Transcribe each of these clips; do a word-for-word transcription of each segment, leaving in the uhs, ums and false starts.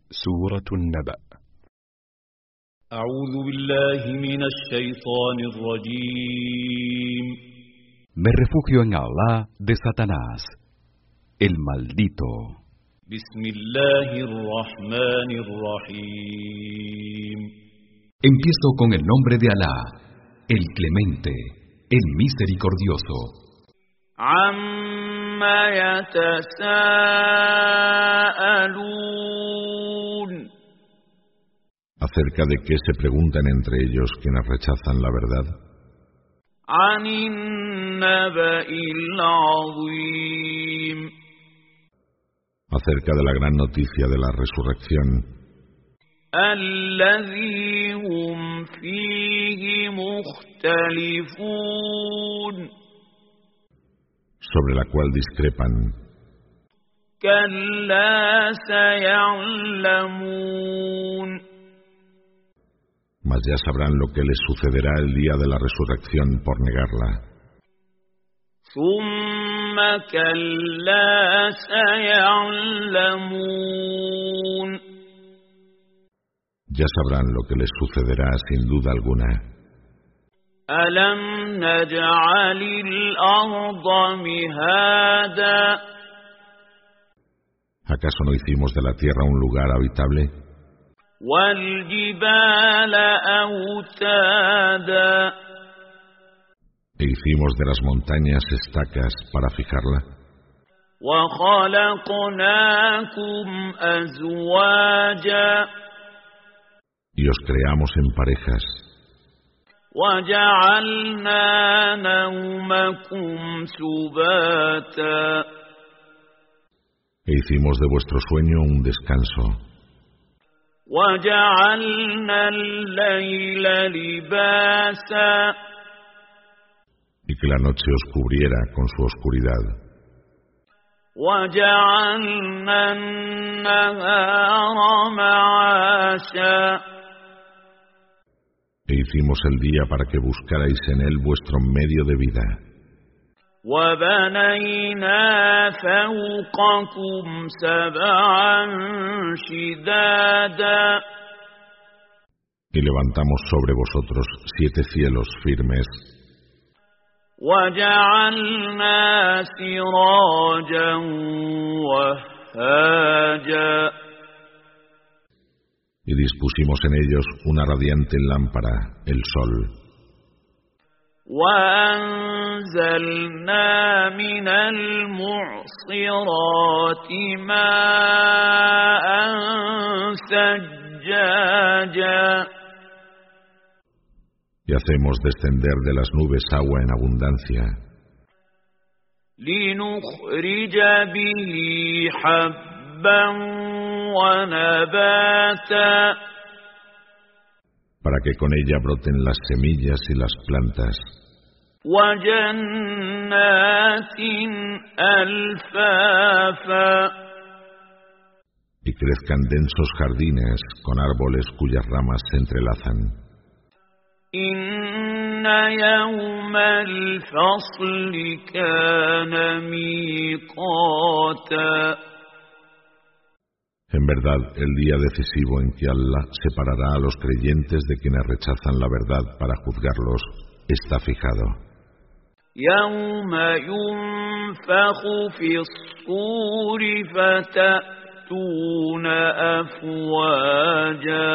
سورة النبأ. أعوذ بالله من الشيطان الرجيم. Me refugio en Allah de Satanás, el maldito. بسم الله الرحمن الرحيم. Empiezo con el nombre de Alá, el Clemente, el Misericordioso. عما يتساءلون. ¿Acerca de qué se preguntan entre ellos quienes rechazan la verdad? عن النبأ العظيم. Acerca de la gran noticia de la resurrección, الذي هم فيه مختلفون. sobre la cual discrepan. كلا سيعلمون. Mas ya sabrán lo que les sucederá el día de la resurrección por negarla. ثم كلا سيعلمون. Ya sabrán lo que les sucederá sin duda alguna. ألم نجعل الأرض مهادا. ¿Acaso no hicimos de la tierra un lugar habitable? والجبال أوتادا. ¿E hicimos de las montañas estacas para fijarla? وخلقناكم أزواجا. Y os creamos en parejas. وجعلنا نومكم سباتا. E hicimos de vuestro sueño un descanso. وجعلنا الليل لباسا. Y que la noche os cubriera con su oscuridad. وجعلنا النهار معاشا. E hicimos el día para que buscarais en él vuestro medio de vida. وبنينا فوقكم سبعا شدادا. Y levantamos sobre vosotros siete cielos firmes. وجعلنا سراجا وهاجا. Y dispusimos en ellos una radiante lámpara, el sol. وأنزلنا من المعصرات ماء ثجاجا. Y hacemos descender de las nubes agua en abundancia. لنخرج به حبا ونباتا. Para que con ella broten las semillas y las plantas. وجنات ألفافا. Y crezcan densos jardines con árboles cuyas ramas se entrelazan. إن يوم الفصل كان ميقاتا. En verdad, el día decisivo en que Allah separará a los creyentes de quienes rechazan la verdad para juzgarlos está fijado. يوم ينفخ في الصور فتأتون أفواجا.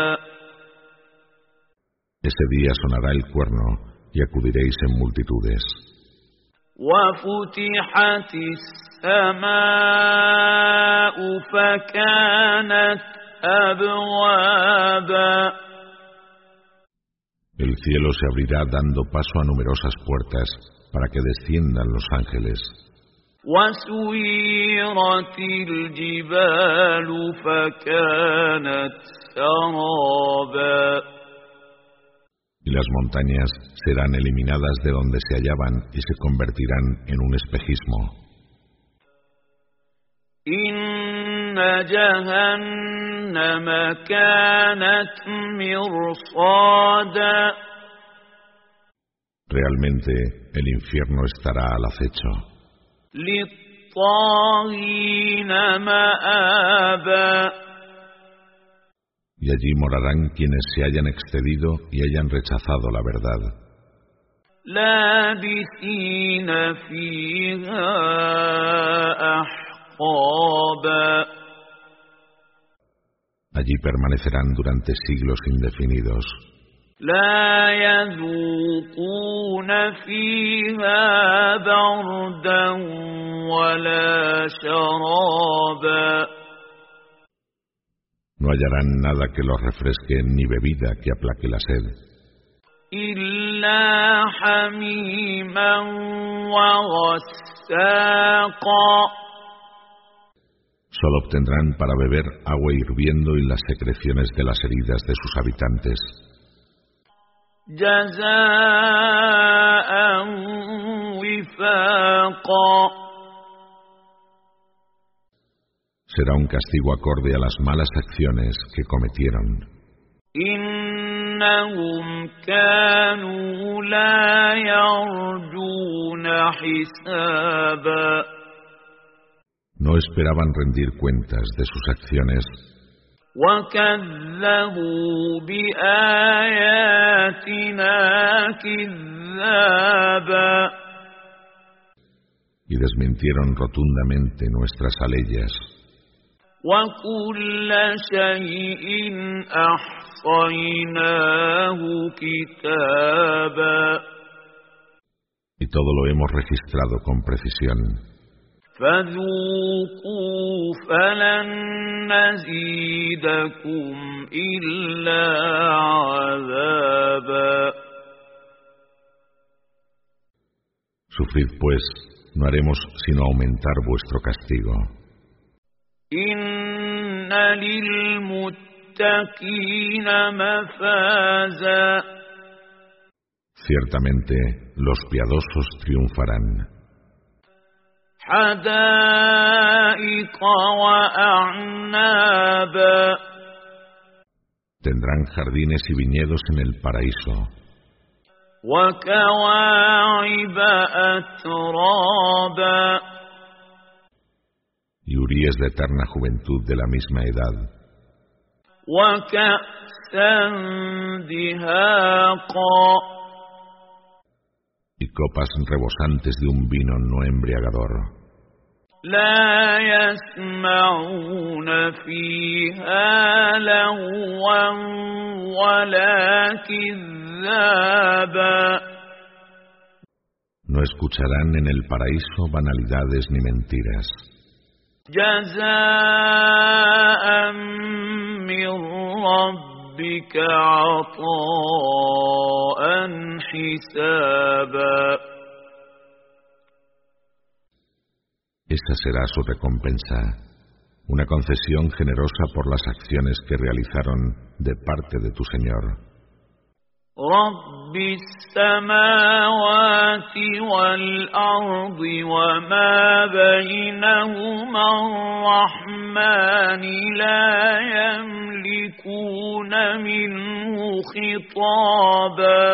Ese día sonará el cuerno y acudiréis en multitudes. وفتحت السماء فكانت أبوابا. El cielo se abrirá dando paso a numerosas puertas para que desciendan los ángeles. وسيرت الجبال فكانت سرابا. Y las montañas serán eliminadas de donde se hallaban y se convertirán en un espejismo. إن جهنم كانت مرصادا. Realmente el infierno estará al acecho. للطاغين مآبا. Y allí morarán quienes se hayan excedido y hayan rechazado la verdad. لابثين فيها أحقابا. Allí permanecerán durante siglos indefinidos. لا يذوقون فيها بردا ولا شرابا. No hallarán nada que los refresque ni bebida que aplaque la sed. إلا حميما وغساقا. Solo obtendrán para beber agua hirviendo y las secreciones de las heridas de sus habitantes. جزاء وفاقا. Será un castigo acorde a las malas acciones que cometieron. إنهم كانوا لا يرجون حسابا. No esperaban rendir cuentas de sus acciones. وكذبوا بآياتنا كذابا. Y desmintieron rotundamente nuestras aleyas. وكل شيء أحصيناه كتابا. Y todo lo hemos registrado con precisión. فذوقوا فلن نزيدكم إلا عذابا. Sufrid pues, no haremos sino aumentar vuestro castigo. إن للمتقين مفازا. Ciertamente, los piadosos triunfarán. حدائق وأعنابا. Tendrán jardines y viñedos en el paraíso. وكواعب أترابا. Y huríes de eterna juventud de la misma edad. وكأسا دهاقا. Y copas rebosantes de un vino no embriagador. لا يسمعون فيها لغوا ولا كذابا. No escucharán en el paraíso banalidades ni mentiras. جزاء من ربك عطاء حسابا. Esa será su recompensa, una concesión generosa por las acciones que realizaron de parte de tu Señor. رب السماوات والأرض وما بينهما الرحمن لا يملكون منه خطابا.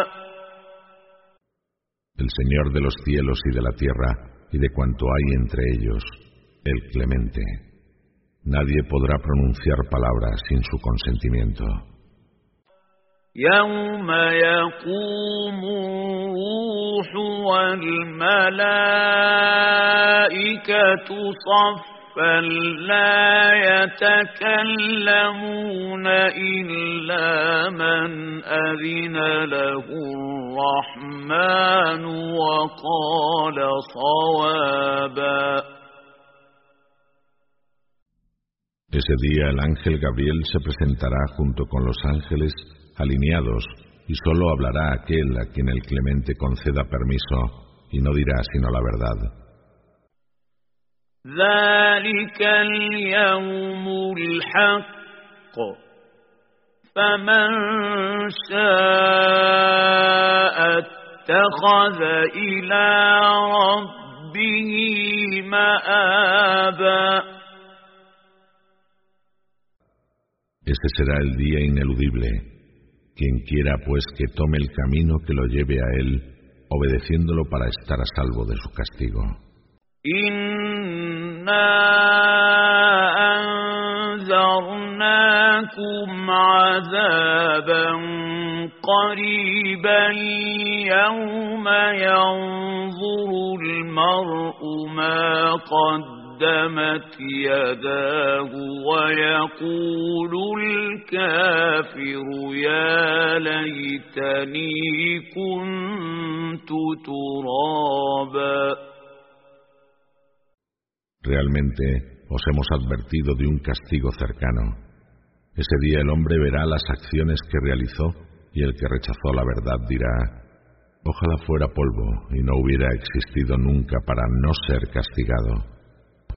El Señor de los cielos y de la tierra y de cuanto hay entre ellos, el Clemente. Nadie podrá pronunciar palabras sin su consentimiento. يوم يقوم الروح والملائكة صفا لا يتكلمون إلا من أذن له الرحمن وقال صوابا. Ese día el ángel Gabriel se presentará junto con los ángeles alineados, y solo hablará aquel a quien el Clemente conceda permiso, y no dirá sino la verdad. ذلك اليوم الحق فمن شاء اتخذ إلى ربه مآبا. Este será el día ineludible. Quien quiera, pues, que tome el camino que lo lleve a él, obedeciéndolo para estar a salvo de su castigo. إنا أنذرناكم عذابا قريبا يوم ينظر المرء ما قدمت يداه ويقول الكافر يا ليتني كنت ترابا. Realmente os hemos advertido de un castigo cercano. Ese día el hombre verá las acciones que realizó y el que rechazó la verdad dirá: ojalá fuera polvo y no hubiera existido nunca para no ser castigado.